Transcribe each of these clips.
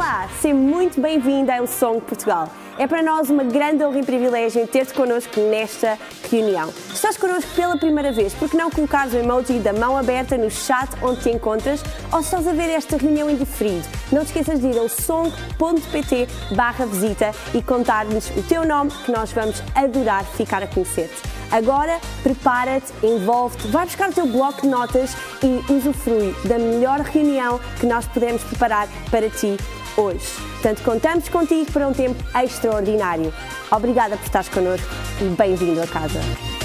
Olá, seja muito bem-vindo ao Song Portugal. É para nós uma grande honra e privilégio ter-te connosco nesta reunião. Se estás connosco pela primeira vez, por que não colocares o emoji da mão aberta no chat onde te encontras, ou se estás a ver esta reunião em diferido, não te esqueças de ir ao song.pt/visita e contar-nos o teu nome, que nós vamos adorar ficar a conhecer-te. Agora, prepara-te, envolve-te, vai buscar o teu bloco de notas e usufrui da melhor reunião que nós podemos preparar para ti hoje. Portanto, contamos contigo para um tempo extraordinário. Obrigada por estares connosco e bem-vindo a casa.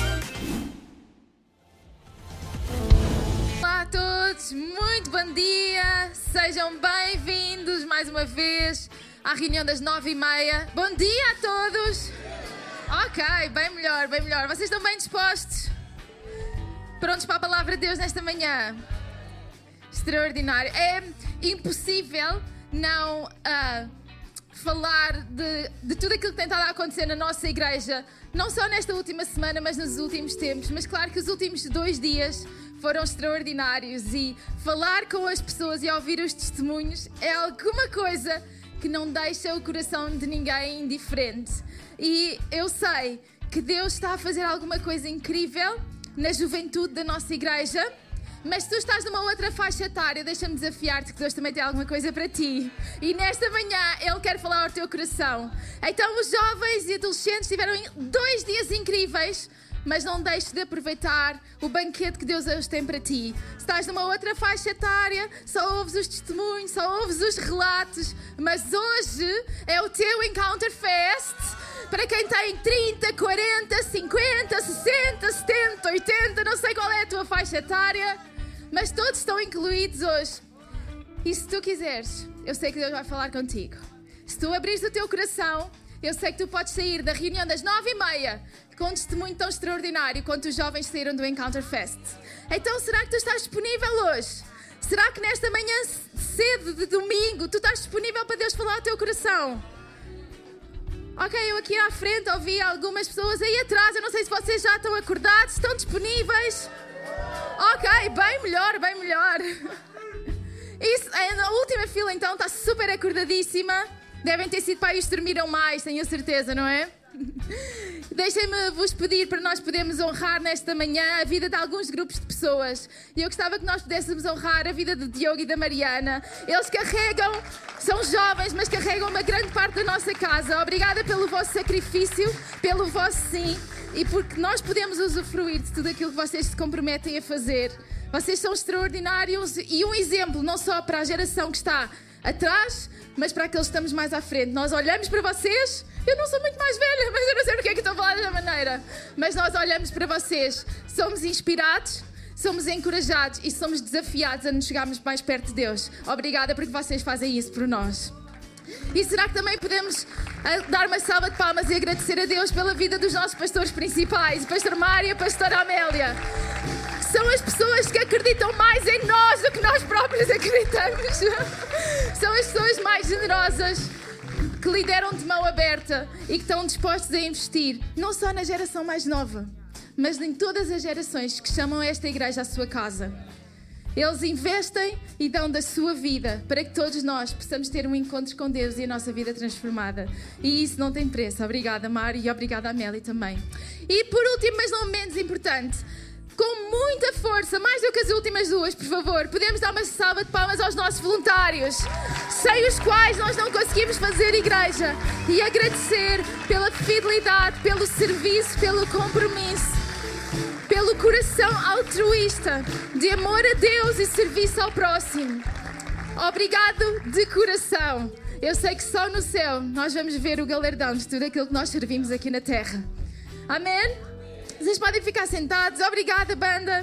Olá a todos, muito bom dia, sejam bem-vindos mais uma vez à reunião das 9h30. Bom dia a todos! Ok, bem melhor, bem melhor. Vocês estão bem dispostos? Prontos para a palavra de Deus nesta manhã? Extraordinário. É impossível não falar de tudo aquilo que tem estado a acontecer na nossa igreja, não só nesta última semana, mas nos últimos tempos. Mas claro que os últimos 2 dias foram extraordinários e falar com as pessoas e ouvir os testemunhos é alguma coisa que não deixa o coração de ninguém indiferente. E eu sei que Deus está a fazer alguma coisa incrível na juventude da nossa igreja, mas se tu estás numa outra faixa etária, deixa-me desafiar-te que Deus também tem alguma coisa para ti. E nesta manhã Ele quer falar ao teu coração. Então os jovens e adolescentes tiveram 2 dias incríveis, mas não deixes de aproveitar o banquete que Deus hoje tem para ti. Se estás numa outra faixa etária, só ouves os testemunhos, só ouves os relatos, mas hoje é o teu Encounter Fest. Para quem tem 30, 40, 50, 60, 70, 80, não sei qual é a tua faixa etária, mas todos estão incluídos hoje. E se tu quiseres, eu sei que Deus vai falar contigo. Se tu abrires o teu coração, eu sei que tu podes sair da reunião das 9h30 com um testemunho tão extraordinário quanto os jovens saíram do Encounter Fest. Então, será que tu estás disponível hoje? Será que nesta manhã cedo de domingo tu estás disponível para Deus falar ao teu coração? Ok, eu aqui à frente ouvi algumas pessoas aí atrás. Eu não sei se vocês já estão acordados, estão disponíveis. Ok, bem melhor, bem melhor. Isso, na última fila então está super acordadíssima. Devem ter sido pais que dormiram mais, tenho a certeza, não é? Deixem-me vos pedir para nós podermos honrar nesta manhã a vida de alguns grupos de pessoas. E eu gostava que nós pudéssemos honrar a vida de Diogo e da Mariana. Eles carregam, são jovens, mas carregam uma grande parte da nossa casa. Obrigada pelo vosso sacrifício, pelo vosso sim, e porque nós podemos usufruir de tudo aquilo que vocês se comprometem a fazer. Vocês são extraordinários e um exemplo não só para a geração que está atrás, mas para aqueles que estamos mais à frente. Nós olhamos para vocês. Eu não sou muito mais velha, mas eu não sei porque é que estou a falar dessa maneira. Mas nós olhamos para vocês, somos inspirados, somos encorajados e somos desafiados a nos chegarmos mais perto de Deus. Obrigada porque vocês fazem isso por nós. E será que também podemos dar uma salva de palmas e agradecer a Deus pela vida dos nossos pastores principais, o pastor Mário e a pastora Amélia? São as pessoas que acreditam mais em nós do que nós próprios acreditamos. São as pessoas mais generosas, que lideram de mão aberta e que estão dispostos a investir, não só na geração mais nova, mas em todas as gerações que chamam esta igreja a sua casa. Eles investem e dão da sua vida para que todos nós possamos ter um encontro com Deus e a nossa vida transformada. E isso não tem preço. Obrigada, Mário, e obrigada, Amélia, também. E por último, mas não menos importante, com muita força, mais do que as últimas 2, por favor, podemos dar uma salva de palmas aos nossos voluntários, sem os quais nós não conseguimos fazer igreja, e agradecer pela fidelidade, pelo serviço, pelo compromisso, pelo coração altruísta, de amor a Deus e serviço ao próximo. Obrigado de coração. Eu sei que só no céu nós vamos ver o galardão de tudo aquilo que nós servimos aqui na terra. Amém? Vocês podem ficar sentados. Obrigada, banda.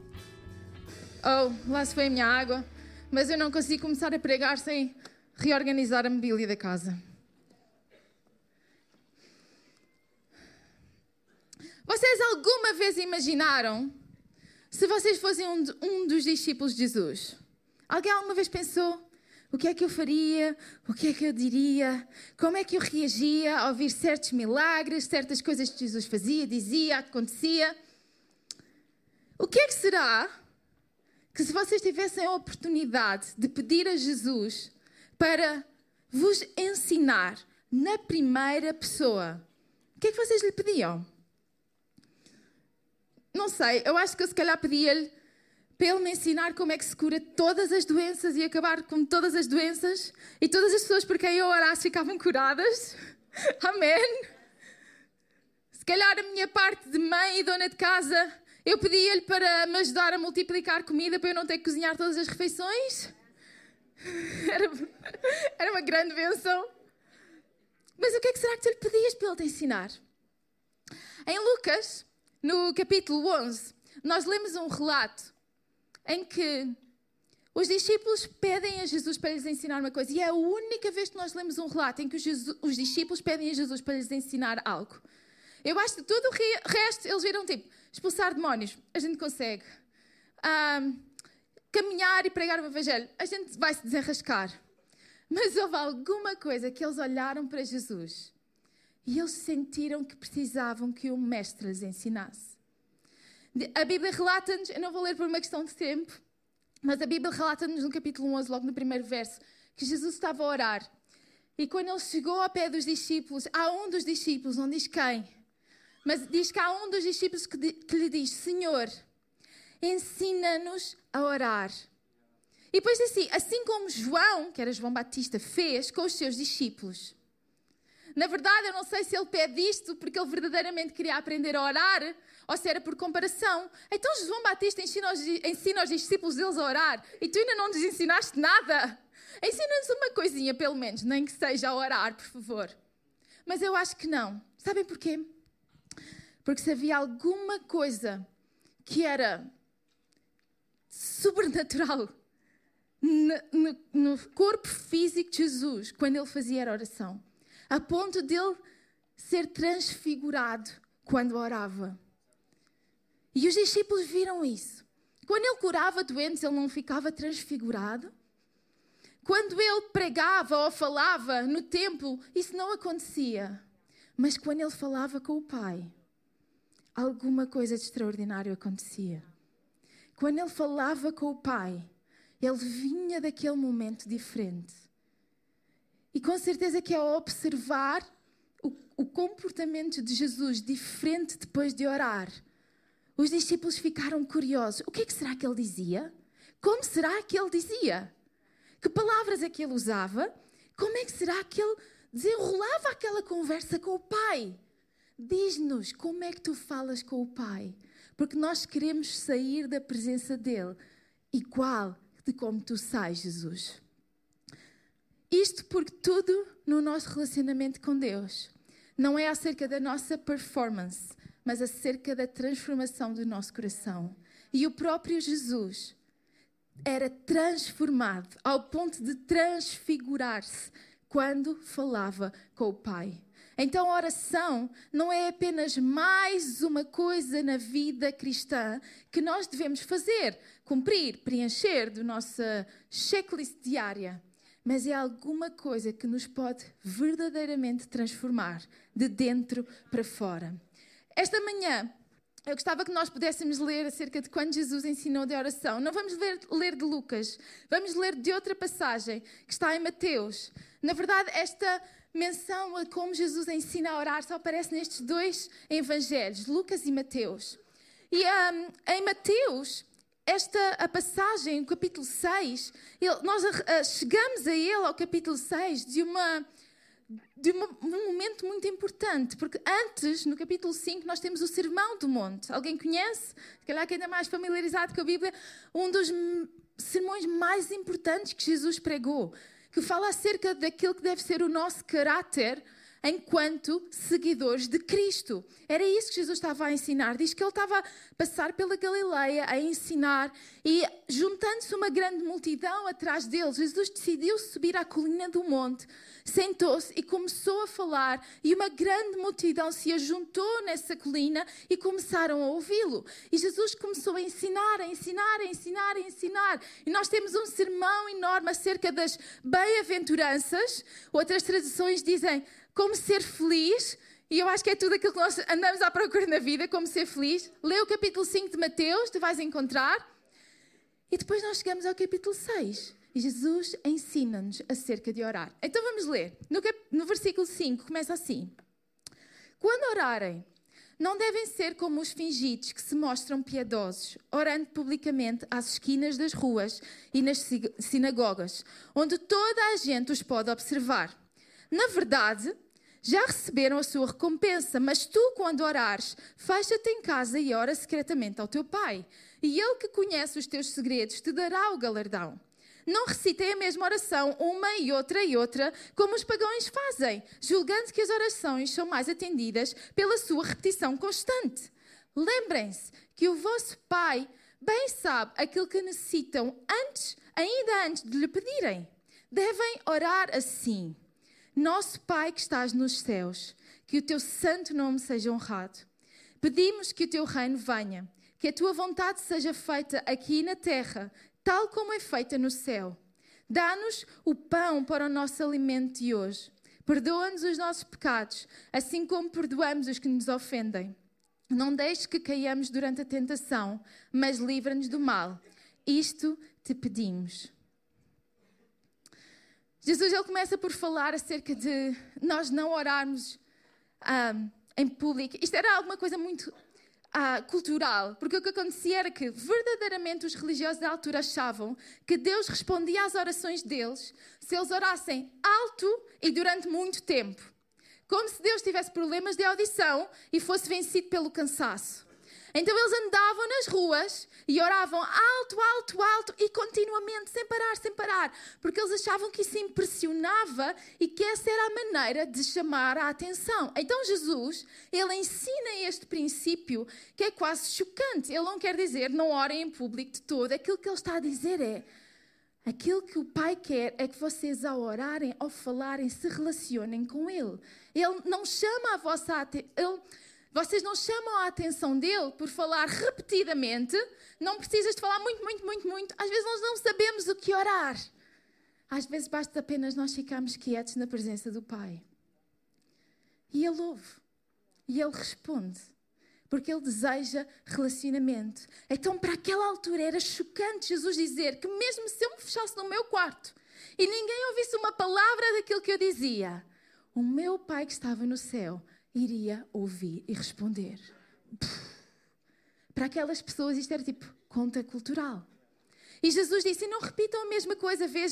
Oh, lá se foi a minha água. Mas eu não consigo começar a pregar sem reorganizar a mobília da casa. Vocês alguma vez imaginaram se vocês fossem um dos discípulos de Jesus? Alguém alguma vez pensou? O que é que eu faria? O que é que eu diria? Como é que eu reagia ao ouvir certos milagres, certas coisas que Jesus fazia, dizia, acontecia? O que é que será que se vocês tivessem a oportunidade de pedir a Jesus para vos ensinar na primeira pessoa. O que é que vocês lhe pediam? Não sei, eu acho que eu se calhar pedia-lhe para ele me ensinar como é que se cura todas as doenças e acabar com todas as doenças e todas as pessoas por quem eu orasse ficavam curadas. Amém. Se calhar a minha parte de mãe e dona de casa, eu pedia-lhe para me ajudar a multiplicar comida para eu não ter que cozinhar todas as refeições. Era uma grande bênção. Mas o que é que será que tu lhe pedias para ele te ensinar? Em Lucas, no capítulo 11, nós lemos um relato em que os discípulos pedem a Jesus para lhes ensinar uma coisa. E é a única vez que nós lemos um relato em que os discípulos pedem a Jesus para lhes ensinar algo. Eu acho que todo o resto, eles viram tipo, expulsar demónios, a gente consegue. Caminhar e pregar o evangelho, a gente vai se desenrascar. Mas houve alguma coisa que eles olharam para Jesus e eles sentiram que precisavam que o mestre lhes ensinasse. A Bíblia relata-nos, eu não vou ler por uma questão de tempo, mas a Bíblia relata-nos no capítulo 11, logo no primeiro verso, que Jesus estava a orar. E quando ele chegou ao pé dos discípulos, há um dos discípulos, não diz quem, mas diz que há um dos discípulos que lhe diz: Senhor, ensina-nos a orar. E depois assim como João, que era João Batista, fez com os seus discípulos. Na verdade, eu não sei se ele pede isto porque ele verdadeiramente queria aprender a orar ou se era por comparação. Então João Batista ensina aos discípulos deles a orar e tu ainda não nos ensinaste nada. Ensina-nos uma coisinha, pelo menos, nem que seja a orar, por favor. Mas eu acho que não. Sabem porquê? Porque se havia alguma coisa que era sobrenatural no corpo físico de Jesus, quando ele fazia a oração, a ponto dele ser transfigurado quando orava. E os discípulos viram isso. Quando ele curava doentes, ele não ficava transfigurado. Quando ele pregava ou falava no templo, isso não acontecia. Mas quando ele falava com o Pai, alguma coisa de extraordinário acontecia. Quando ele falava com o Pai, ele vinha daquele momento diferente. E com certeza que ao observar o comportamento de Jesus diferente depois de orar, os discípulos ficaram curiosos. O que é que será que ele dizia? Como será que ele dizia? Que palavras é que ele usava? Como é que será que ele desenrolava aquela conversa com o Pai? Diz-nos como é que tu falas com o Pai. Porque nós queremos sair da presença dele igual de como tu sais, Jesus. Isto porque tudo no nosso relacionamento com Deus não é acerca da nossa performance, mas acerca da transformação do nosso coração. E o próprio Jesus era transformado ao ponto de transfigurar-se quando falava com o Pai. Então a oração não é apenas mais uma coisa na vida cristã que nós devemos fazer, cumprir, preencher da nossa checklist diária, mas é alguma coisa que nos pode verdadeiramente transformar de dentro para fora. Esta manhã eu gostava que nós pudéssemos ler acerca de quando Jesus ensinou de oração. Não vamos ler de Lucas, vamos ler de outra passagem que está em Mateus. Na verdade, esta menção a como Jesus ensina a orar só aparece nestes dois evangelhos, Lucas e Mateus. E em Mateus, a passagem, o capítulo 6, nós chegamos a ele ao capítulo 6 de um momento muito importante, porque antes, no capítulo 5, nós temos o Sermão do Monte. Alguém conhece? Se calhar quem está mais familiarizado com a Bíblia, um dos sermões mais importantes que Jesus pregou, que fala acerca daquilo que deve ser o nosso caráter enquanto seguidores de Cristo. Era isso que Jesus estava a ensinar. Diz que ele estava a passar pela Galileia a ensinar e juntando-se uma grande multidão atrás dele, Jesus decidiu subir à colina do monte, sentou-se e começou a falar e uma grande multidão se ajuntou nessa colina e começaram a ouvi-lo. E Jesus começou a ensinar, a ensinar, a ensinar, a ensinar. E nós temos um sermão enorme acerca das bem-aventuranças. Outras traduções dizem como ser feliz, e eu acho que é tudo aquilo que nós andamos à procura na vida, como ser feliz. Lê o capítulo 5 de Mateus, tu vais encontrar. E depois nós chegamos ao capítulo 6. E Jesus ensina-nos acerca de orar. Então vamos ler. No versículo 5 começa assim. Quando orarem, não devem ser como os fingidos que se mostram piedosos, orando publicamente às esquinas das ruas e nas sinagogas, onde toda a gente os pode observar. Na verdade, já receberam a sua recompensa, mas tu, quando orares, fecha-te em casa e ora secretamente ao teu Pai. E Ele que conhece os teus segredos te dará o galardão. Não recitem a mesma oração uma e outra, como os pagãos fazem, julgando que as orações são mais atendidas pela sua repetição constante. Lembrem-se que o vosso Pai bem sabe aquilo que necessitam ainda antes de lhe pedirem. Devem orar assim. Nosso Pai que estás nos céus, que o teu santo nome seja honrado. Pedimos que o teu reino venha, que a tua vontade seja feita aqui na terra, tal como é feita no céu. Dá-nos o pão para o nosso alimento de hoje. Perdoa-nos os nossos pecados, assim como perdoamos os que nos ofendem. Não deixes que caiamos durante a tentação, mas livra-nos do mal. Isto te pedimos. Jesus ele começa por falar acerca de nós não orarmos em público. Isto era alguma coisa muito cultural, porque o que acontecia era que verdadeiramente os religiosos da altura achavam que Deus respondia às orações deles se eles orassem alto e durante muito tempo. Como se Deus tivesse problemas de audição e fosse vencido pelo cansaço. Então eles andavam nas ruas e oravam alto e continuamente, sem parar, porque eles achavam que isso impressionava e que essa era a maneira de chamar a atenção. Então Jesus, ele ensina este princípio que é quase chocante. Ele não quer dizer não orem em público de todo. Aquilo que ele está a dizer é, aquilo que o Pai quer é que vocês ao orarem, ao falarem, se relacionem com Ele. Ele não chama a vossa atenção. Vocês não chamam a atenção dele por falar repetidamente. Não precisas de falar muito. Às vezes nós não sabemos o que orar. Às vezes basta apenas nós ficarmos quietos na presença do Pai. E Ele ouve. E Ele responde. Porque Ele deseja relacionamento. Então para aquela altura era chocante Jesus dizer que mesmo se eu me fechasse no meu quarto e ninguém ouvisse uma palavra daquilo que eu dizia, o meu Pai que estava no céu iria ouvir e responder. Para aquelas pessoas isto era tipo conta cultural. E Jesus disse, não repitam a mesma coisa vez.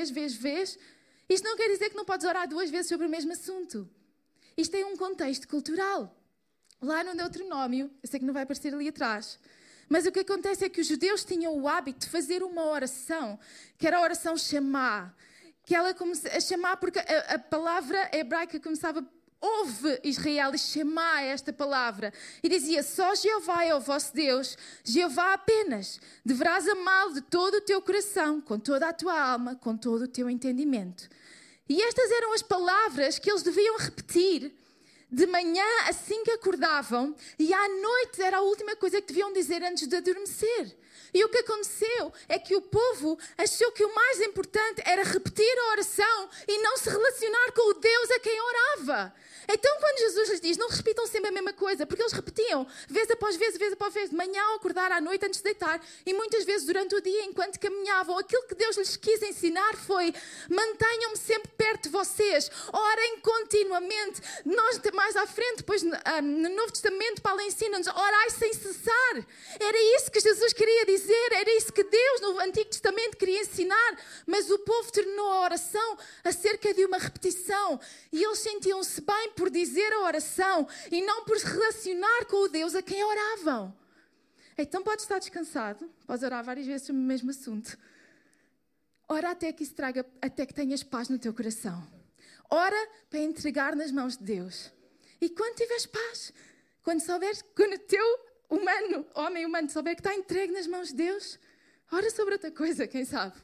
Isto não quer dizer que não podes orar 2 vezes sobre o mesmo assunto. Isto tem um contexto cultural. Lá no Deuteronômio, eu sei que não vai aparecer ali atrás, mas o que acontece é que os judeus tinham o hábito de fazer uma oração, que era a oração Shema, que ela começava a chamar porque a palavra hebraica começava ouve Israel e Shema esta palavra. E dizia, só Jeová é o vosso Deus, Jeová apenas. Deverás amá-lo de todo o teu coração, com toda a tua alma, com todo o teu entendimento. E estas eram as palavras que eles deviam repetir de manhã assim que acordavam, e à noite era a última coisa que deviam dizer antes de adormecer. E o que aconteceu é que o povo achou que o mais importante era repetir a oração e não se relacionar com o Deus a quem orava. Então quando Jesus lhes diz, não repitam sempre a mesma coisa, porque eles repetiam vez após vez, de manhã ao acordar, à noite antes de deitar, e muitas vezes durante o dia enquanto caminhavam, aquilo que Deus lhes quis ensinar foi, mantenham-me sempre perto de vocês, orem continuamente. Nós mais à frente, depois no Novo Testamento, Paulo ensina-nos, orai sem cessar. Era isso que Jesus queria dizer, era isso que Deus no Antigo Testamento queria ensinar, mas o povo tornou a oração acerca de uma repetição, e eles sentiam-se bem por dizer a oração e não por se relacionar com o Deus a quem oravam. Então podes estar descansado, podes orar várias vezes sobre o mesmo assunto. Ora até que tenhas paz no teu coração. Ora para entregar nas mãos de Deus. E quando tiveres paz, quando o teu homem humano souber que está entregue nas mãos de Deus, ora sobre outra coisa, quem sabe.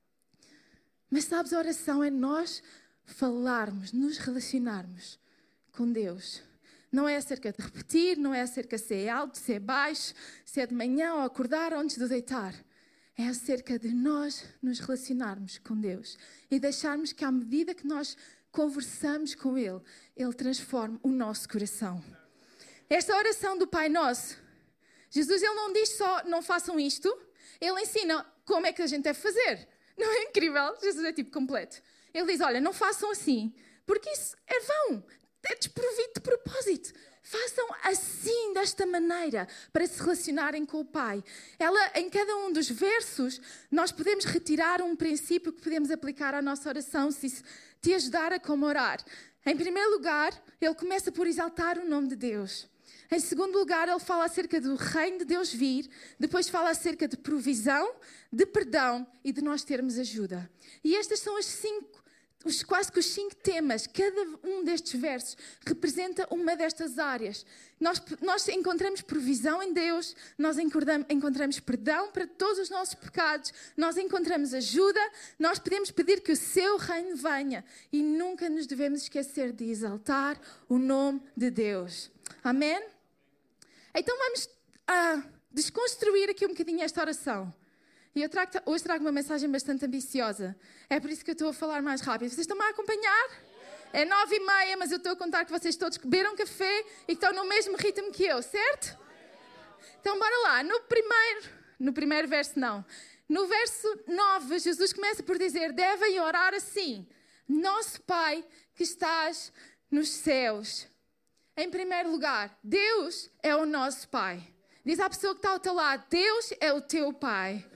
Mas sabes, a oração é nós falarmos, nos relacionarmos com Deus. Não é acerca de repetir, não é acerca de ser alto, se é baixo, se é de manhã ou acordar ou antes de deitar. É acerca de nós nos relacionarmos com Deus e deixarmos que à medida que nós conversamos com Ele, Ele transforme o nosso coração. Esta oração do Pai Nosso, Jesus ele não diz só não façam isto, Ele ensina como é que a gente deve fazer. Não é incrível? Jesus é tipo completo. Ele diz, olha, não façam assim, porque isso é vão, é desprovido de propósito. Façam assim, desta maneira, para se relacionarem com o Pai. Em cada um dos versos, nós podemos retirar um princípio que podemos aplicar à nossa oração, se isso te ajudar a como orar. Em primeiro lugar, ele começa por exaltar o nome de Deus. Em segundo lugar, ele fala acerca do reino de Deus vir. Depois fala acerca de provisão, de perdão e de nós termos ajuda. E estas são quase que os 5 temas. Cada um destes versos representa uma destas áreas. Nós encontramos provisão em Deus, nós encontramos perdão para todos os nossos pecados, nós encontramos ajuda, nós podemos pedir que o seu reino venha e nunca nos devemos esquecer de exaltar o nome de Deus. Amém? Então vamos desconstruir aqui um bocadinho esta oração. E hoje trago uma mensagem bastante ambiciosa. É por isso que eu estou a falar mais rápido. Vocês estão-me a acompanhar? É 9h30, mas eu estou a contar que vocês todos beberam café e que estão no mesmo ritmo que eu, certo? Então bora lá. No primeiro verso não. No verso 9, Jesus começa por dizer, devem orar assim. Nosso Pai que estás nos céus. Em primeiro lugar, Deus é o nosso Pai. Diz à pessoa que está ao teu lado, Deus é o teu Pai.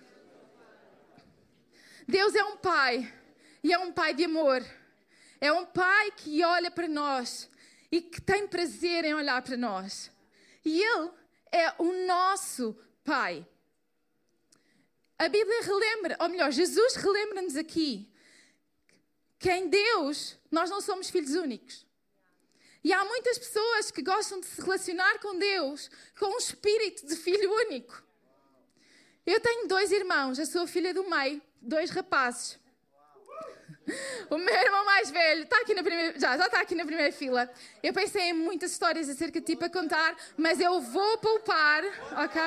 Deus é um Pai e é um Pai de amor. É um Pai que olha para nós e que tem prazer em olhar para nós. E Ele é o nosso Pai. A Bíblia relembra, ou melhor, Jesus relembra-nos aqui que em Deus nós não somos filhos únicos. E há muitas pessoas que gostam de se relacionar com Deus com um espírito de filho único. Eu tenho 2 irmãos, eu sou a filha do meio, 2 rapazes. O meu irmão mais velho está aqui já está aqui na primeira fila. Eu pensei em muitas histórias acerca de ti para contar, mas eu vou poupar, ok?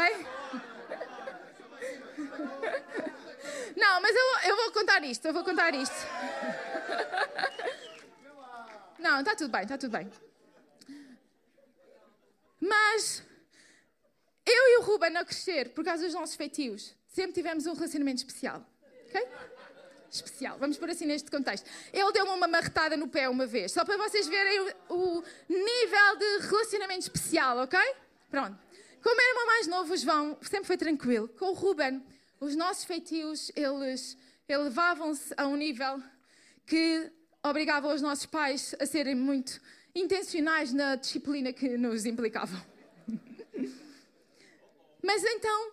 Não, mas eu vou contar isto, Não, está tudo bem. Mas eu e o Ruben, a crescer, por causa dos nossos feitios, sempre tivemos um relacionamento especial. Ok? Especial. Vamos pôr assim neste contexto. Ele deu-me uma marretada no pé uma vez, só para vocês verem o nível de relacionamento especial, ok? Pronto. Com o meu irmão mais novo, o João, sempre foi tranquilo. Com o Ruben, os nossos feitios, eles elevavam-se a um nível que obrigava os nossos pais a serem muito intencionais na disciplina que nos implicavam. Mas então,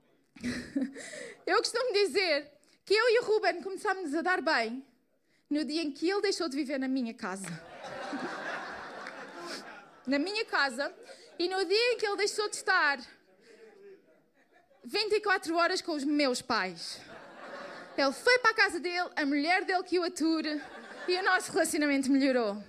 eu costumo dizer que eu e o Ruben começámos a dar bem no dia em que ele deixou de viver na minha casa. Na minha casa, e no dia em que ele deixou de estar 24 horas com os meus pais. Ele foi para a casa dele, a mulher dele que o ature, e o nosso relacionamento melhorou.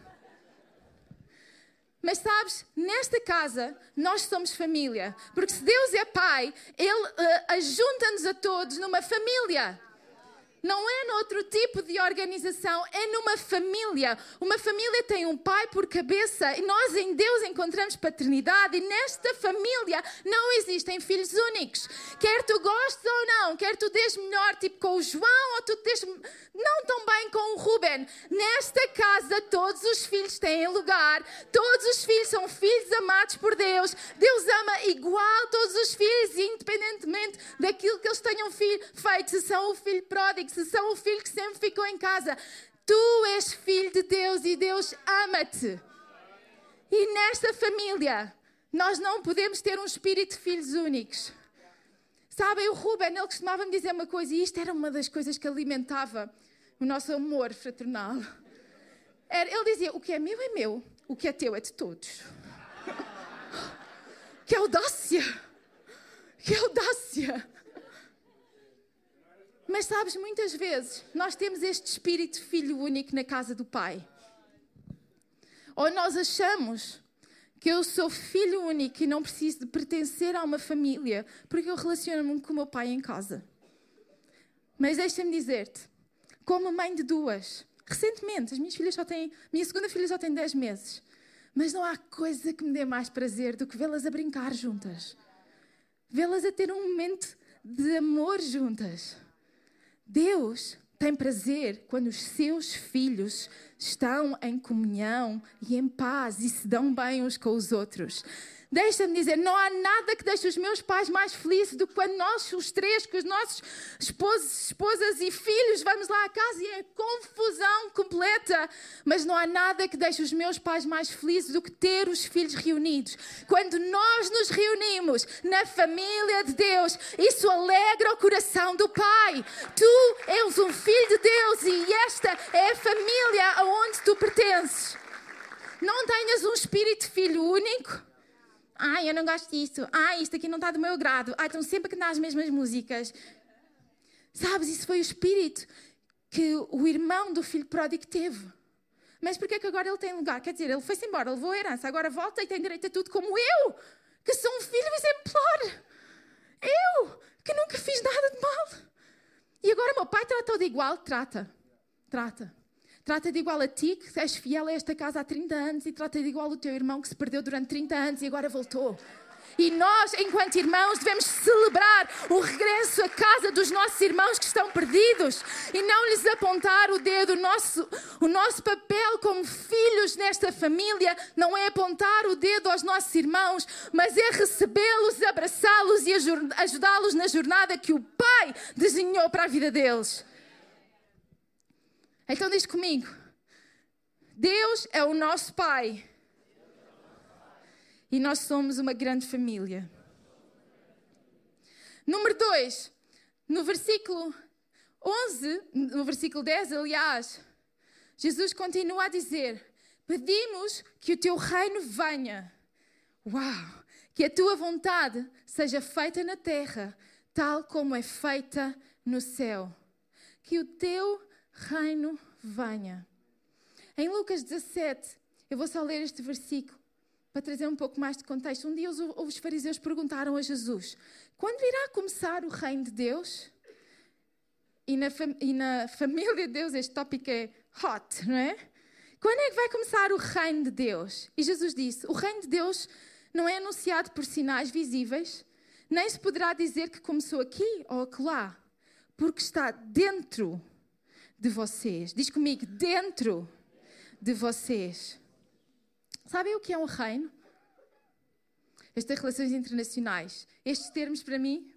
Mas sabes, nesta casa nós somos família. Porque se Deus é Pai, Ele ajunta-nos a todos numa família. Não é noutro tipo de organização, é numa família. Uma família tem um pai por cabeça e nós em Deus encontramos paternidade. E nesta família não existem filhos únicos. Quer tu gostes ou não, quer tu dês melhor tipo com o João ou tu dês não tão bem com o Ruben. Nesta casa todos os filhos têm lugar. Todos os filhos são filhos amados por Deus. Deus ama igual todos os filhos, independentemente daquilo que eles tenham feito. Se são o filho pródigo, se são o filho que sempre ficou em casa. Tu és filho de Deus e Deus ama-te. E nesta família, nós não podemos ter um espírito de filhos únicos. Sabem, o Ruben, ele costumava me dizer uma coisa, e isto era uma das coisas que alimentava o nosso amor fraternal. Ele dizia, o que é meu, o que é teu é de todos. Que audácia! Que audácia! Mas sabes, muitas vezes nós temos este espírito de filho único na casa do Pai. Ou nós achamos que eu sou filho único e não preciso de pertencer a uma família porque eu relaciono-me com o meu pai em casa. Mas deixa-me dizer-te, como mãe de 2, recentemente, minha segunda filha só tem 10 meses, mas não há coisa que me dê mais prazer do que vê-las a brincar juntas. Vê-las a ter um momento de amor juntas. Deus tem prazer quando os seus filhos estão em comunhão e em paz e se dão bem uns com os outros. Deixa-me dizer, não há nada que deixe os meus pais mais felizes do que quando nós, os três, com os nossos esposas e filhos, vamos lá à casa e é confusão completa. Mas não há nada que deixe os meus pais mais felizes do que ter os filhos reunidos. Quando nós nos reunimos na família de Deus, isso alegra o coração do Pai. Tu és um filho de Deus e esta é a família aonde tu pertences. Não tenhas um espírito de filho único. Ai, eu não gosto disso. Ai, isto aqui não está do meu agrado. Ai, estão sempre a cantar as mesmas músicas. Sabes, isso foi o espírito que o irmão do filho pródigo teve. Mas porquê que agora ele tem lugar? Quer dizer, ele foi-se embora, levou a herança, agora volta e tem direito a tudo como eu, que sou um filho exemplar. Eu, que nunca fiz nada de mal. E agora meu pai trata-o de igual? Trata. Trata de igual a ti, que és fiel a esta casa há 30 anos, e trata de igual o teu irmão que se perdeu durante 30 anos e agora voltou. E nós, enquanto irmãos, devemos celebrar o regresso à casa dos nossos irmãos que estão perdidos e não lhes apontar o dedo. O nosso papel como filhos nesta família não é apontar o dedo aos nossos irmãos, mas é recebê-los, abraçá-los e ajudá-los na jornada que o Pai desenhou para a vida deles. Então diz comigo, Deus é o nosso Pai e nós somos uma grande família. Número 2, no versículo 11, no versículo 10, aliás, Jesus continua a dizer, pedimos que o teu reino venha. Uau! Que a tua vontade seja feita na terra, tal como é feita no céu. Que o teu reino venha. Em Lucas 17, eu vou só ler este versículo para trazer um pouco mais de contexto. Um dia os fariseus perguntaram a Jesus, quando irá começar o reino de Deus? E na família de Deus este tópico é hot, não é? Quando é que vai começar o reino de Deus? E Jesus disse, o reino de Deus não é anunciado por sinais visíveis, nem se poderá dizer que começou aqui ou acolá, porque está dentro de vocês. Diz comigo, dentro de vocês. Sabem o que é um reino? Estas relações internacionais. Estes termos para mim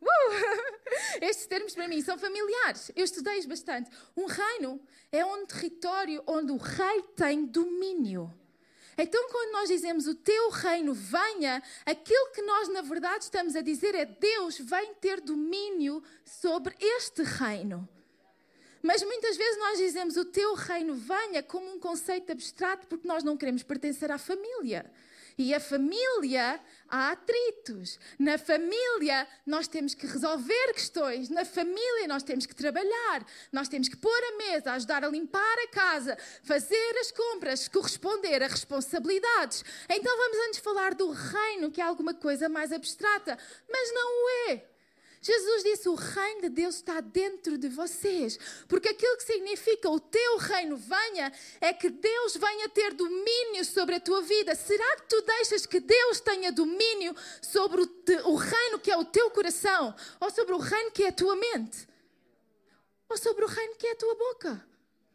são familiares. Eu estudei-os bastante. Um reino é um território onde o rei tem domínio. Então, quando nós dizemos o teu reino venha, aquilo que nós na verdade estamos a dizer é Deus vem ter domínio sobre este reino. Mas muitas vezes nós dizemos o teu reino venha como um conceito abstrato porque nós não queremos pertencer à família. E a família, há atritos. Na família nós temos que resolver questões. Na família nós temos que trabalhar. Nós temos que pôr a mesa, ajudar a limpar a casa, fazer as compras, corresponder a responsabilidades. Então vamos antes falar do reino, que é alguma coisa mais abstrata. Mas não o é. Jesus disse, o reino de Deus está dentro de vocês. Porque aquilo que significa o teu reino venha, é que Deus venha ter domínio sobre a tua vida. Será que tu deixas que Deus tenha domínio sobre o reino que é o teu coração? Ou sobre o reino que é a tua mente? Ou sobre o reino que é a tua boca?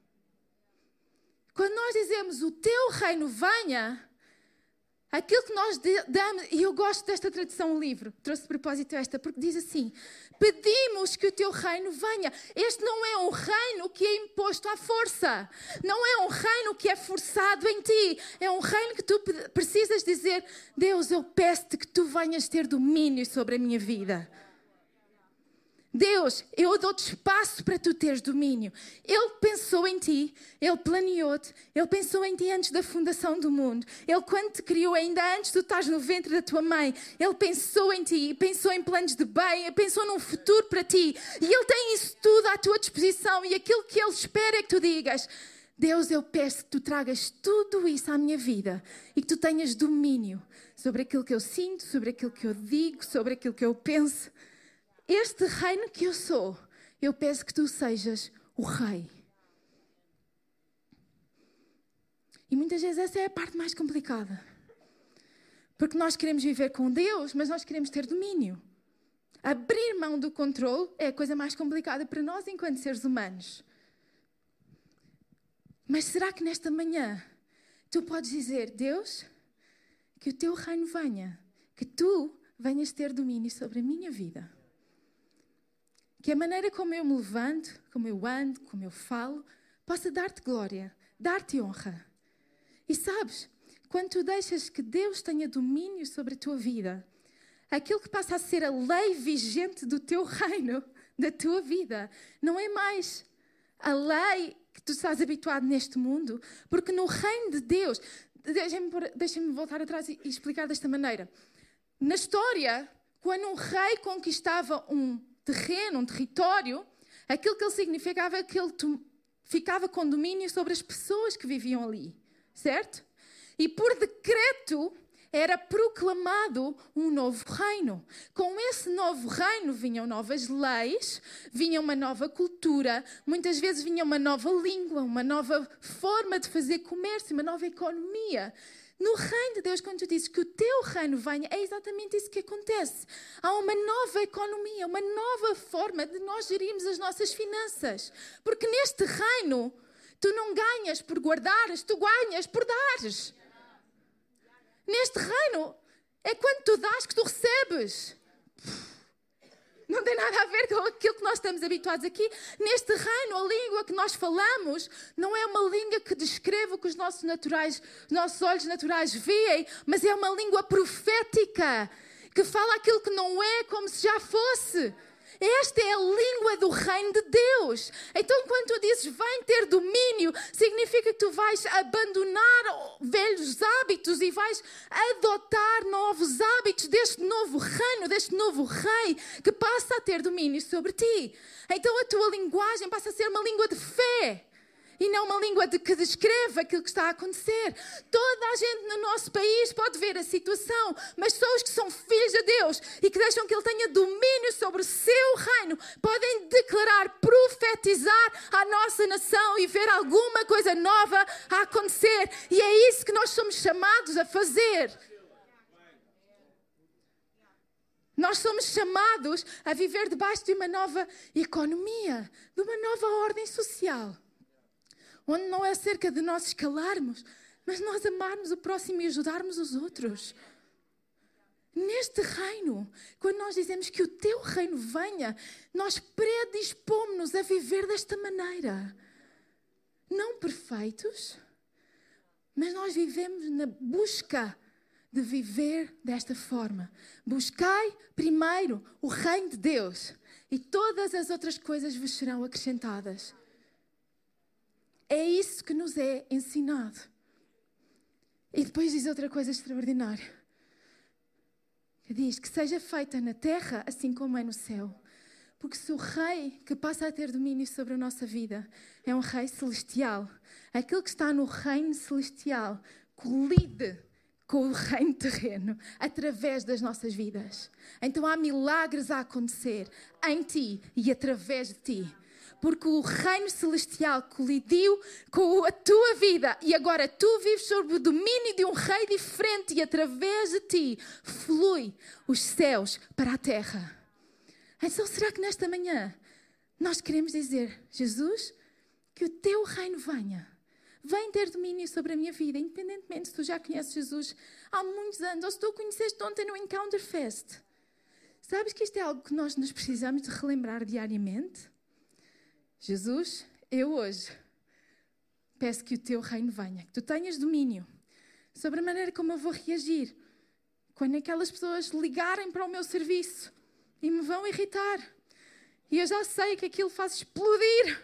Quando nós dizemos o teu reino venha, aquilo que nós damos, e eu gosto desta tradução livre, trouxe de propósito esta, porque diz assim, pedimos que o teu reino venha. Este não é um reino que é imposto à força, não é um reino que é forçado em ti, é um reino que tu precisas dizer, Deus, eu peço-te que tu venhas ter domínio sobre a minha vida. Deus, eu dou-te espaço para tu teres domínio. Ele pensou em ti, Ele planeou-te, Ele pensou em ti antes da fundação do mundo. Ele, quando te criou, ainda antes de tu estás no ventre da tua mãe, Ele pensou em ti, pensou em planos de bem, Ele pensou num futuro para ti. E Ele tem isso tudo à tua disposição. E aquilo que Ele espera é que tu digas, Deus, eu peço que tu tragas tudo isso à minha vida e que tu tenhas domínio sobre aquilo que eu sinto, sobre aquilo que eu digo, sobre aquilo que eu penso. Este reino que eu sou, eu peço que tu sejas o rei. E muitas vezes essa é a parte mais complicada. Porque nós queremos viver com Deus, mas nós queremos ter domínio. Abrir mão do controle é a coisa mais complicada para nós enquanto seres humanos. Mas será que nesta manhã tu podes dizer, Deus, que o teu reino venha, que tu venhas ter domínio sobre a minha vida? Que a maneira como eu me levanto, como eu ando, como eu falo, possa dar-te glória, dar-te honra. E sabes, quando tu deixas que Deus tenha domínio sobre a tua vida, aquilo que passa a ser a lei vigente do teu reino, da tua vida, não é mais a lei que tu estás habituado neste mundo, porque no reino de Deus, deixem-me voltar atrás e explicar desta maneira. Na história, quando um rei conquistava um terreno, um território, aquilo que ele significava é que ele ficava com domínio sobre as pessoas que viviam ali, certo? E por decreto era proclamado um novo reino. Com esse novo reino vinham novas leis, vinha uma nova cultura, muitas vezes vinha uma nova língua, uma nova forma de fazer comércio, uma nova economia. No reino de Deus, quando tu dizes que o teu reino venha, é exatamente isso que acontece. Há uma nova economia, uma nova forma de nós gerirmos as nossas finanças. Porque neste reino, tu não ganhas por guardares, tu ganhas por dares. Neste reino, é quando tu dás que tu recebes. Não tem nada a ver com aquilo que nós estamos habituados aqui. Neste reino, a língua que nós falamos não é uma língua que descreve o que os nossos olhos naturais veem, mas é uma língua profética, que fala aquilo que não é como se já fosse. Esta é a língua do reino de Deus. Então, quando tu dizes vem ter domínio, significa que tu vais abandonar velhos hábitos e vais adotar novos hábitos deste novo reino, deste novo rei que passa a ter domínio sobre ti. Então, a tua linguagem passa a ser uma língua de fé. E não uma língua que descreve aquilo que está a acontecer. Toda a gente no nosso país pode ver a situação, mas só os que são filhos de Deus e que deixam que Ele tenha domínio sobre o seu reino podem declarar, profetizar à nossa nação e ver alguma coisa nova a acontecer. E é isso que nós somos chamados a fazer. Nós somos chamados a viver debaixo de uma nova economia, de uma nova ordem social. Onde não é acerca de nós escalarmos, mas nós amarmos o próximo e ajudarmos os outros. Neste reino, quando nós dizemos que o teu reino venha, nós predispomos-nos a viver desta maneira. Não perfeitos, mas nós vivemos na busca de viver desta forma. Buscai primeiro o reino de Deus e todas as outras coisas vos serão acrescentadas. É isso que nos é ensinado. E depois diz outra coisa extraordinária. Que diz que seja feita na terra assim como é no céu. Porque se o rei que passa a ter domínio sobre a nossa vida é um rei celestial, aquilo que está no reino celestial colide com o reino terreno através das nossas vidas. Então há milagres a acontecer em ti e através de ti. Porque o reino celestial colidiu com a tua vida e agora tu vives sob o domínio de um rei diferente e através de ti flui os céus para a terra. Então será que nesta manhã nós queremos dizer, Jesus, que o teu reino venha. Vem ter domínio sobre a minha vida, independentemente se tu já conheces Jesus há muitos anos ou se tu o conheceste ontem no Encounter Fest. Sabes que isto é algo que nós nos precisamos de relembrar diariamente? Jesus, eu hoje peço que o teu reino venha, que tu tenhas domínio sobre a maneira como eu vou reagir quando aquelas pessoas ligarem para o meu serviço e me vão irritar. E eu já sei que aquilo faz explodir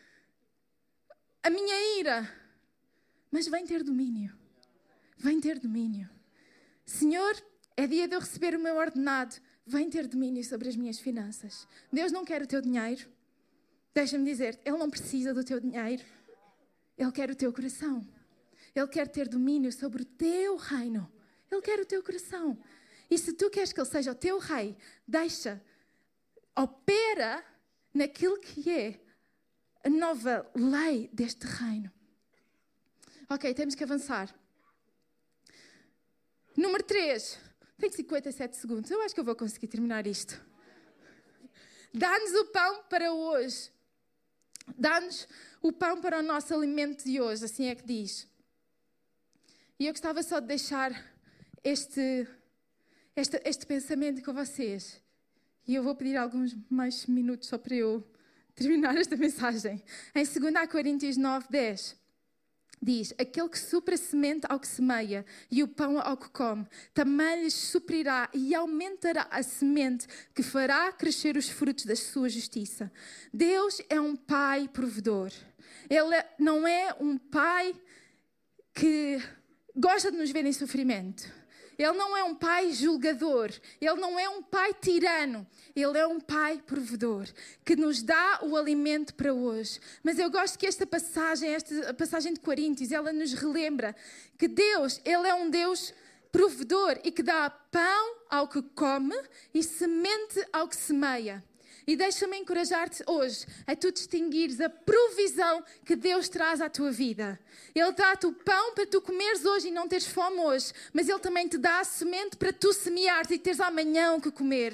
a minha ira. Mas vem ter domínio. Vem ter domínio. Senhor, é dia de eu receber o meu ordenado. Vem ter domínio sobre as minhas finanças. Deus não quer o teu dinheiro. Deixa-me dizer, Ele não precisa do teu dinheiro. Ele quer o teu coração. Ele quer ter domínio sobre o teu reino. Ele quer o teu coração. E se tu queres que Ele seja o teu rei, opera naquilo que é a nova lei deste reino. Ok, temos que avançar. Número 3. Tenho 57 segundos. Eu acho que eu vou conseguir terminar isto. Dá-nos o pão para hoje. dá-nos o pão para o nosso alimento de hoje, assim é que diz. E eu gostava só de deixar este pensamento com vocês. E eu vou pedir alguns mais minutos só para eu terminar esta mensagem. Em 2 Coríntios 9:10 diz: aquele que supra a semente ao que semeia e o pão ao que come, também lhes suprirá e aumentará a semente que fará crescer os frutos da sua justiça. Deus é um pai provedor. Ele não é um pai que gosta de nos ver em sofrimento. Ele não é um pai julgador. Ele não é um pai tirano. Ele é um pai provedor que nos dá o alimento para hoje. Mas eu gosto que esta passagem de Coríntios, ela nos relembra que Deus, Ele é um Deus provedor e que dá pão ao que come e semente ao que semeia. E deixa-me encorajar-te hoje a tu distinguires a provisão que Deus traz à tua vida. Ele dá-te o pão para tu comeres hoje e não teres fome hoje, mas Ele também te dá a semente para tu semeares e teres amanhã o que comer.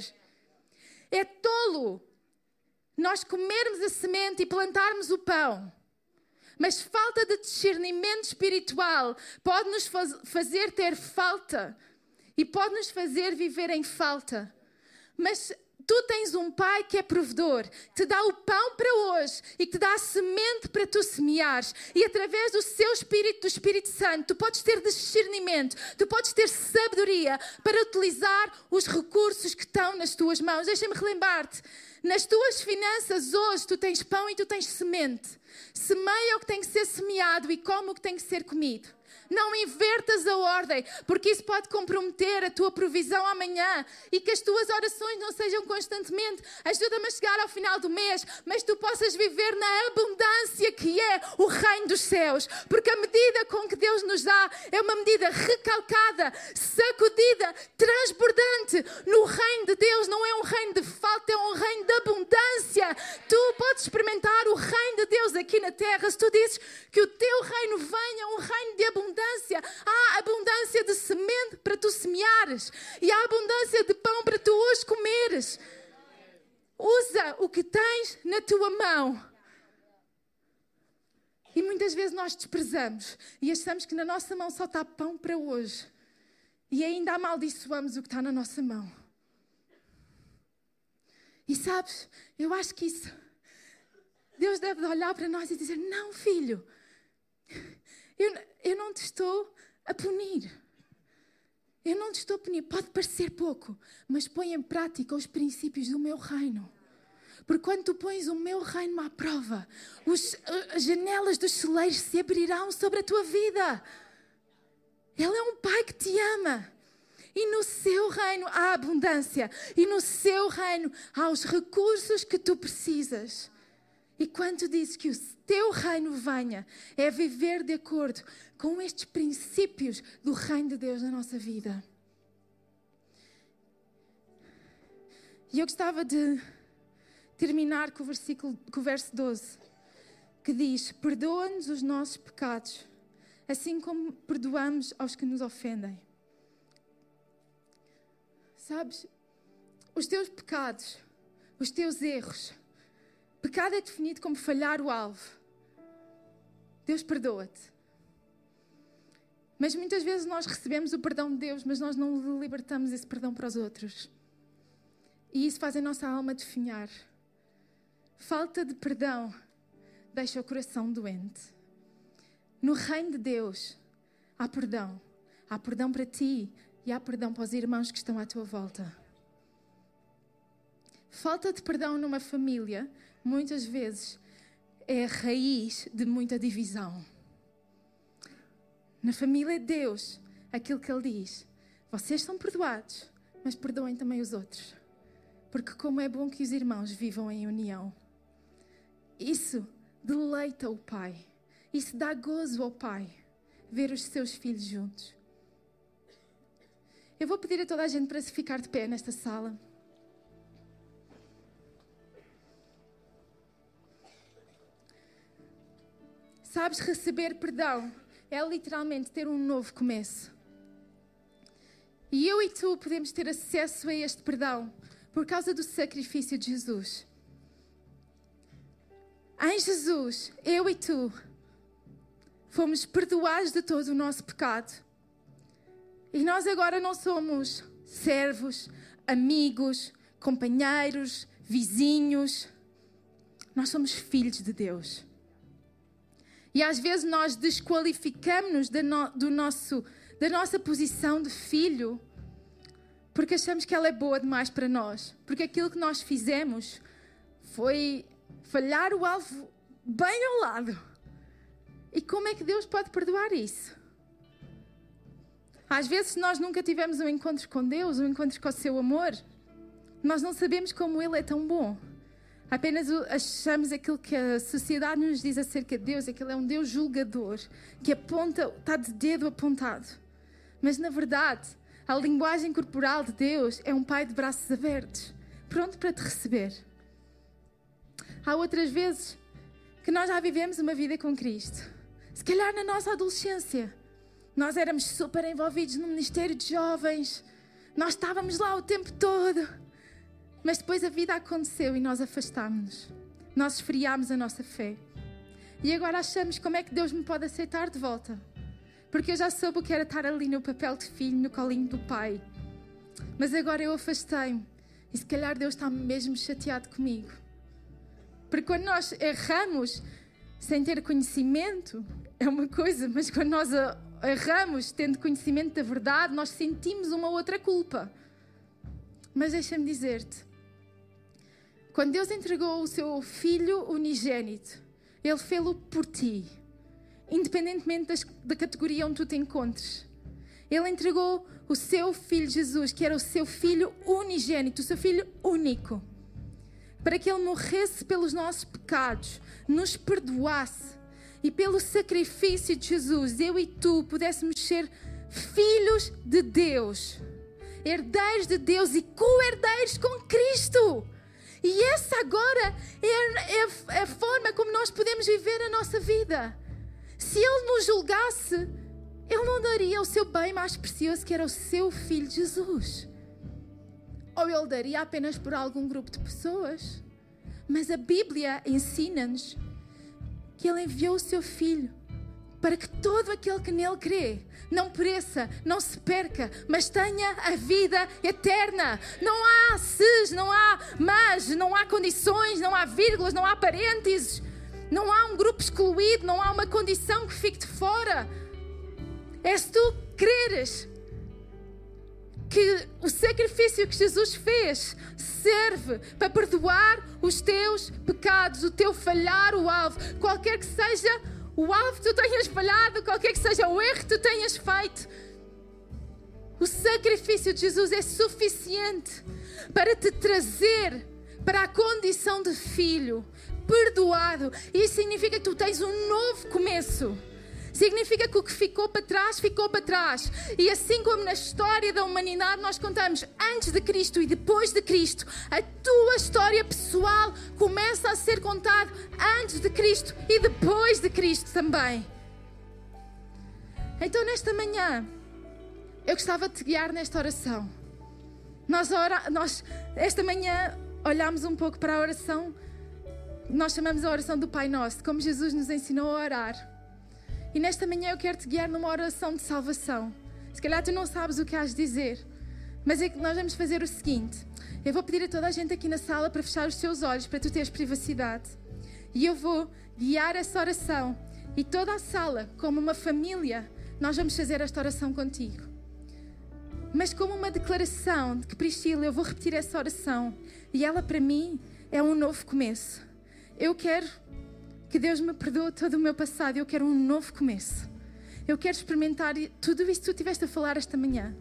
É tolo nós comermos a semente e plantarmos o pão, mas falta de discernimento espiritual pode nos fazer ter falta e pode nos fazer viver em falta. Mas tu tens um pai que é provedor, que te dá o pão para hoje e que te dá a semente para tu semeares. E através do seu Espírito, do Espírito Santo, tu podes ter discernimento, tu podes ter sabedoria para utilizar os recursos que estão nas tuas mãos. Deixa-me relembrar-te, nas tuas finanças hoje tu tens pão e tu tens semente. Semeia o que tem que ser semeado e come o que tem que ser comido. Não invertas a ordem, porque isso pode comprometer a tua provisão amanhã e que as tuas orações não sejam constantemente. Ajuda-me a chegar ao final do mês, mas tu possas viver na abundância que é o reino dos céus. Porque a medida com que Deus nos dá é uma medida recalcada, sacudida, transbordante. No reino de Deus não é um reino de falta, é um reino de abundância. Tu podes experimentar o reino de Deus aqui na terra se tu dizes que o teu reino venha, um reino de abundância. Há abundância de semente para tu semeares e há abundância de pão para tu hoje comeres. Usa o que tens na tua mão. E muitas vezes nós desprezamos e achamos que na nossa mão só está pão para hoje e ainda amaldiçoamos o que está na nossa mão. E sabes, eu acho que isso Deus deve olhar para nós e dizer: não, filho, eu não te estou a punir. Eu não te estou a punir. Pode parecer pouco, mas põe em prática os princípios do meu reino. Porque quando tu pões o meu reino à prova, as janelas dos celeiros se abrirão sobre a tua vida. Ele é um pai que te ama. E no seu reino há abundância. E no seu reino há os recursos que tu precisas. E quando tu dizes que o teu reino venha, é viver de acordo com estes princípios do reino de Deus na nossa vida. E eu gostava de terminar com o verso 12, que diz: perdoa-nos os nossos pecados, assim como perdoamos aos que nos ofendem. Sabes, os teus pecados, os teus erros, pecado é definido como falhar o alvo. Deus perdoa-te. Mas muitas vezes nós recebemos o perdão de Deus, mas nós não libertamos esse perdão para os outros. E isso faz a nossa alma definhar. Falta de perdão deixa o coração doente. No reino de Deus há perdão. Há perdão para ti e há perdão para os irmãos que estão à tua volta. Falta de perdão numa família, muitas vezes, é a raiz de muita divisão. Na família de Deus, aquilo que Ele diz: vocês são perdoados, mas perdoem também os outros. Porque como é bom que os irmãos vivam em união. Isso deleita o Pai. Isso dá gozo ao Pai, ver os seus filhos juntos. Eu vou pedir a toda a gente para se ficar de pé nesta sala. Sabes, receber perdão é literalmente ter um novo começo. E eu e tu podemos ter acesso a este perdão por causa do sacrifício de Jesus. Em Jesus, eu e tu, fomos perdoados de todo o nosso pecado. E nós agora não somos servos, amigos, companheiros, vizinhos. Nós somos filhos de Deus. E às vezes nós desqualificamos-nos da nossa posição de filho porque achamos que ela é boa demais para nós. Porque aquilo que nós fizemos foi falhar o alvo bem ao lado. E como é que Deus pode perdoar isso? Às vezes, se nós nunca tivemos um encontro com Deus, um encontro com o seu amor, nós não sabemos como Ele é tão bom. Apenas achamos aquilo que a sociedade nos diz acerca de Deus, é que Ele é um Deus julgador, que aponta, está de dedo apontado. Mas, na verdade, a linguagem corporal de Deus é um Pai de braços abertos, pronto para te receber. Há outras vezes que nós já vivemos uma vida com Cristo. Se calhar na nossa adolescência, nós éramos super envolvidos no ministério de jovens, nós estávamos lá o tempo todo, mas depois a vida aconteceu e nós afastámos-nos, nós esfriámos a nossa fé. E agora achamos como é que Deus me pode aceitar de volta, porque eu já soube o que era estar ali no papel de filho, no colinho do pai. Mas agora eu afastei-me e se calhar Deus está mesmo chateado comigo. Porque quando nós erramos sem ter conhecimento, é uma coisa, mas quando nós erramos tendo conhecimento da verdade, nós sentimos uma outra culpa. Mas deixa-me dizer-te, quando Deus entregou o seu Filho unigênito, Ele fez-o por ti, independentemente da categoria onde tu te encontres. Ele entregou o seu Filho Jesus, que era o seu Filho unigênito, o seu Filho único, para que Ele morresse pelos nossos pecados, nos perdoasse e pelo sacrifício de Jesus, eu e tu pudéssemos ser filhos de Deus, herdeiros de Deus e co-herdeiros com Cristo. E essa agora é a forma como nós podemos viver a nossa vida. Se Ele nos julgasse, Ele não daria o seu bem mais precioso, que era o seu Filho Jesus. Ou Ele daria apenas por algum grupo de pessoas. Mas a Bíblia ensina-nos que Ele enviou o seu Filho para que todo aquele que nele crê não pereça, não se perca, mas tenha a vida eterna. Não há ses, não há mas, não há condições, não há vírgulas, não há parênteses, não há um grupo excluído, não há uma condição que fique de fora. É se tu creres que o sacrifício que Jesus fez serve para perdoar os teus pecados, o teu falhar o alvo, qualquer que seja o alvo que tu tenhas falhado, qualquer que seja o erro que tu tenhas feito. O sacrifício de Jesus é suficiente para te trazer para a condição de filho, perdoado. Isso significa que tu tens um novo começo. Significa que o que ficou para trás, ficou para trás. E assim como na história da humanidade nós contamos antes de Cristo e depois de Cristo, a tua história pessoal começa a ser contada antes de Cristo e depois de Cristo também. Então nesta manhã, eu gostava de te guiar nesta oração. Nós esta manhã olhámos um pouco para a oração, nós chamamos a oração do Pai Nosso, como Jesus nos ensinou a orar. E nesta manhã eu quero te guiar numa oração de salvação. Se calhar tu não sabes o que has de dizer, mas é que nós vamos fazer o seguinte. Eu vou pedir a toda a gente aqui na sala para fechar os seus olhos, para tu teres privacidade. E eu vou guiar essa oração. E toda a sala, como uma família, nós vamos fazer esta oração contigo. Mas como uma declaração de que, Priscila, eu vou repetir essa oração. E ela para mim é um novo começo. Eu quero que Deus me perdoe todo o meu passado. Eu quero um novo começo. Eu quero experimentar tudo isso que tu estiveste a falar esta manhã.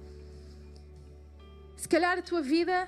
Se calhar a tua vida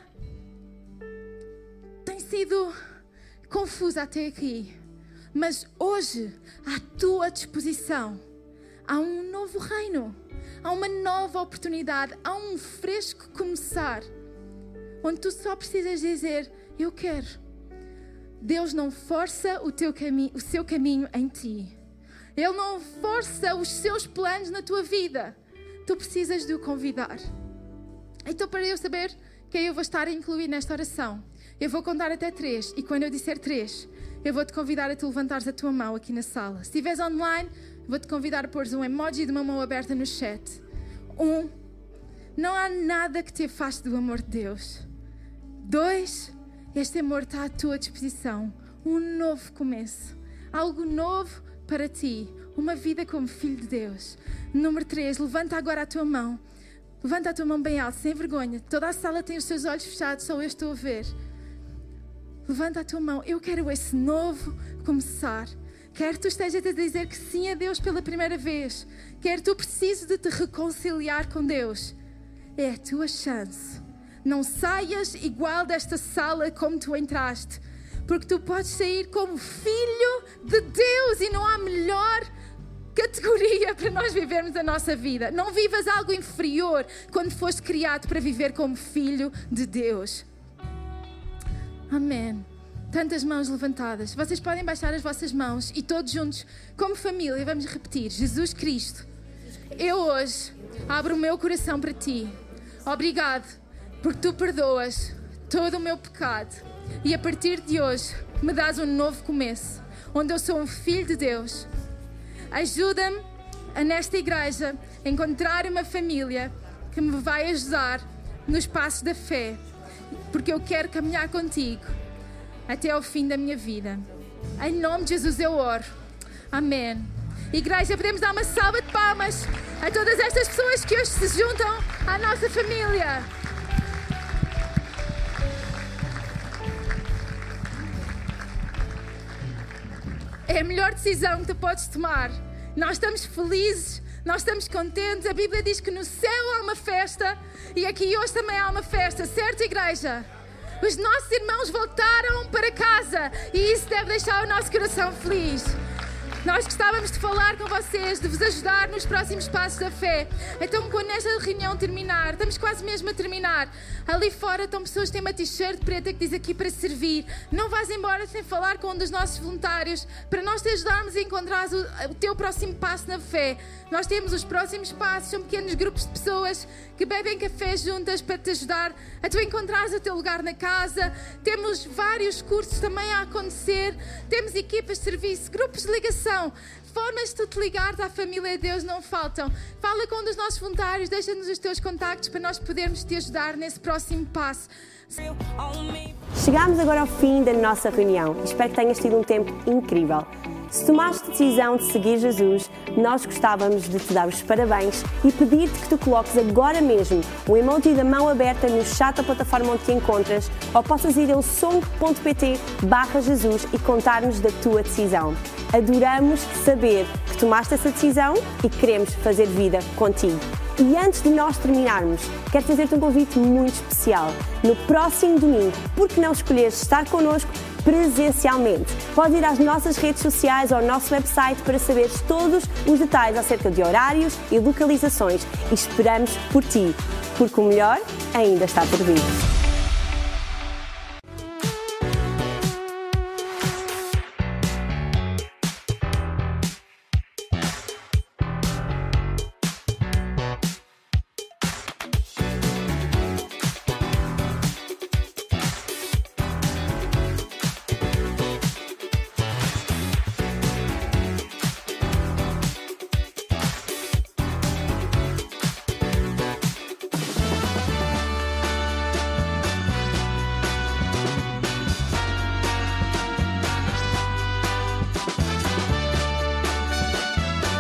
tem sido confusa até aqui. Mas hoje, à tua disposição, há um novo reino. Há uma nova oportunidade. Há um fresco começar. Onde tu só precisas dizer, eu quero. Deus não força o seu caminho em ti. Ele não força os seus planos na tua vida. Tu precisas de o convidar. Então, para eu saber quem eu vou estar a incluir nesta oração, eu vou contar até 3. E quando eu disser 3, eu vou-te convidar a tu levantares a tua mão aqui na sala. Se estiveres online, vou-te convidar a pôres um emoji de uma mão aberta no chat. 1, não há nada que te afaste do amor de Deus. 2, este amor está à tua disposição. Um novo começo. Algo novo para ti. Uma vida como filho de Deus. Número 3, levanta agora a tua mão. Levanta a tua mão bem alta, sem vergonha. Toda a sala tem os seus olhos fechados, só eu estou a ver. Levanta a tua mão. Eu quero esse novo começar. Quer tu estejas a dizer que sim a Deus pela primeira vez. Quer tu precises de te reconciliar com Deus. É a tua chance. Não saias igual desta sala como tu entraste. Porque tu podes sair como filho de Deus e não há melhor categoria para nós vivermos a nossa vida. Não vivas algo inferior quando foste criado para viver como filho de Deus. Amém. Tantas mãos levantadas. Vocês podem baixar as vossas mãos e todos juntos, como família, vamos repetir. Jesus Cristo, eu hoje abro o meu coração para Ti. Obrigado, porque Tu perdoas todo o meu pecado. E a partir de hoje, me dás um novo começo, onde eu sou um filho de Deus. Ajuda-me a, nesta igreja, encontrar uma família que me vai ajudar nos passos da fé, porque eu quero caminhar contigo até ao fim da minha vida. Em nome de Jesus eu oro. Amém. Igreja, podemos dar uma salva de palmas a todas estas pessoas que hoje se juntam à nossa família. É a melhor decisão que tu podes tomar. Nós estamos felizes, nós estamos contentes. A Bíblia diz que no céu há uma festa e aqui hoje também há uma festa, certo, igreja? Os nossos irmãos voltaram para casa e isso deve deixar o nosso coração feliz. Nós gostávamos de falar com vocês, de vos ajudar nos próximos passos da fé. Então, quando esta reunião terminar, estamos quase mesmo a terminar, ali fora estão pessoas que têm uma t-shirt preta que diz aqui para servir. Não vais embora sem falar com um dos nossos voluntários para nós te ajudarmos a encontrar o teu próximo passo na fé. Nós temos os próximos passos, são pequenos grupos de pessoas que bebem café juntas para te ajudar a tu encontrares o teu lugar na casa. Temos vários cursos também a acontecer, temos equipas de serviço, grupos de ligação. Formas de tu te ligares à família de Deus não faltam. Fala com um dos nossos voluntários, deixa-nos os teus contactos para nós podermos te ajudar nesse próximo passo. Chegámos agora ao fim da nossa reunião. Espero que tenhas tido um tempo incrível. Se tomaste a decisão de seguir Jesus, nós gostávamos de te dar os parabéns e pedir-te que tu coloques agora mesmo o emoji da mão aberta no chat da plataforma onde te encontras ou possas ir a ilsong.pt/Jesus e contar-nos da tua decisão. Adoramos saber que tomaste essa decisão e queremos fazer vida contigo. E antes de nós terminarmos, quero fazer-te um convite muito especial. No próximo domingo, por que não escolheres estar connosco presencialmente? Podes ir às nossas redes sociais ou ao nosso website para saberes todos os detalhes acerca de horários e localizações. E esperamos por ti, porque o melhor ainda está por vir.